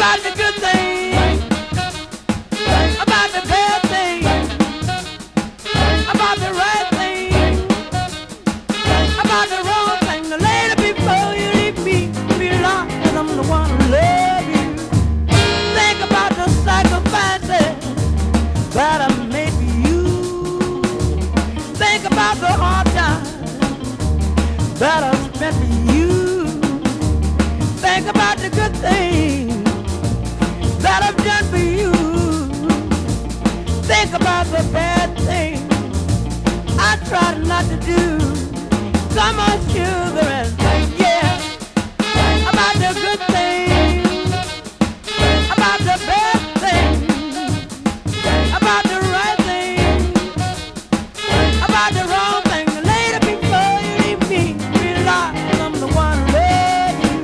about the good things, about the bad things, about the right things, about the wrong thing. The later before you leave me, realize that I'm the one who loves you. Think about the sacrifices that I made for you. Think about the hard times that I spent for you. Think about the good things that I've done for you. Think about the bad things I tried not to do. Come on, sugar, and think, yeah, about the good things, about the bad things, about the right things, about the wrong thing. Later before you leave me, realize I'm the one who loves you.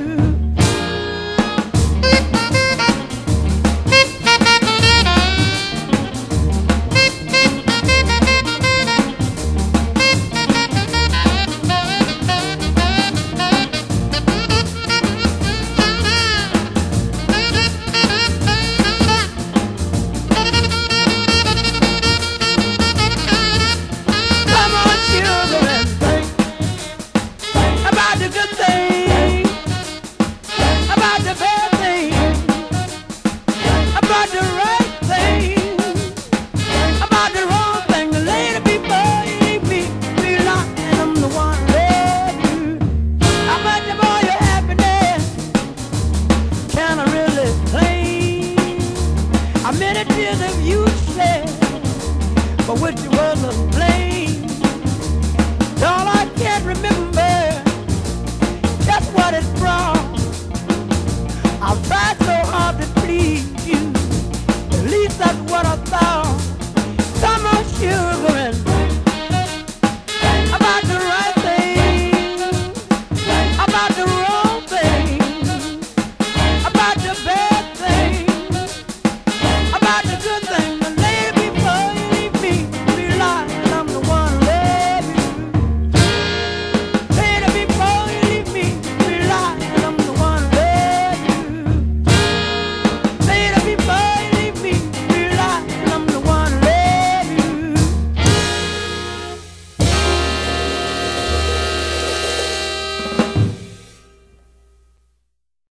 Come on, sugar, and think about the good things, about the bad things, about the right things, about the wrong thing. Later before you leave me, realize that I'm the one who loves you. How much of all your happiness can I really claim? How many tears have you shed for which you wasn't blamed? All I can't remember just what it brought. I've tried so hard to please you. At least that's what I thought.